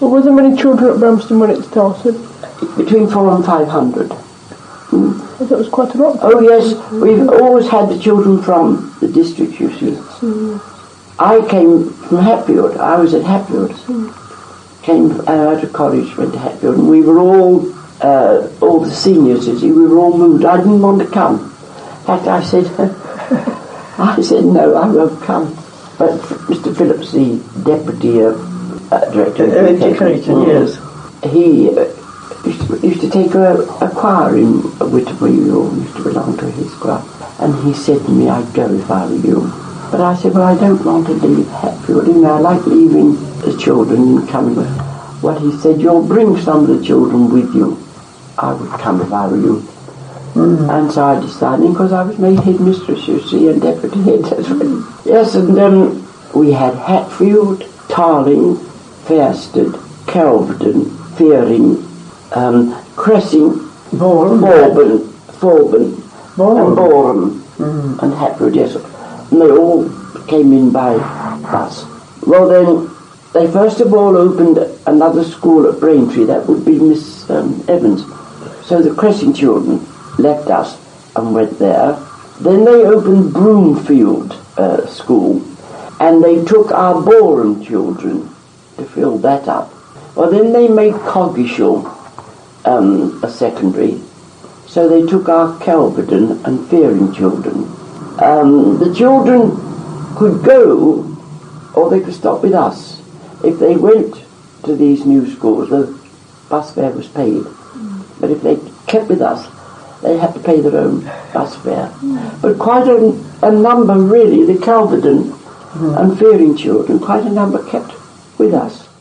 Well, were there many children at Bramston when it started? Between 400 and 500. I thought it was quite a lot. Oh yes, we've always had the children from the district, you see. I came from Hatfield. I was at Hatfield. Came out of college, went to Hatfield, and we were all the seniors, you see, we were all moved. I didn't want to come. In fact, I said, no, I won't come. But Mr. Phillips, the deputy director of education, yes, he used to take a choir in Whitby, who used to belong to his choir, and he said to me, I'd go if I were you. But I said, well, I don't want to leave Hatfield. You know, I like leaving the children and coming. Well, he said, you'll bring some of the children with you. I would come if I were you. And so I decided, because I was made headmistress, you see, and deputy head as well. Yes, and we had Hatfield, Tarling, Fairstead, Kelvedon, Fearing, Cressing, Bourbon, and Boreham, and Hatfield, yes. And they all came in by bus. Well then, they first of all opened another school at Braintree. That would be Miss Evans. So the Cressing children left us and went there. Then they opened Broomfield School, and they took our Boreham children to fill that up. Well, then they made Coggeshall a secondary, so they took our Kelvedon and Fearing children. The children could go, or they could stop with us. If they went to these new schools, the bus fare was paid. But if they kept with us, they had to pay their own bus fare. But quite a number, really, the Kelvedon and Fearing children, quite a number kept with us.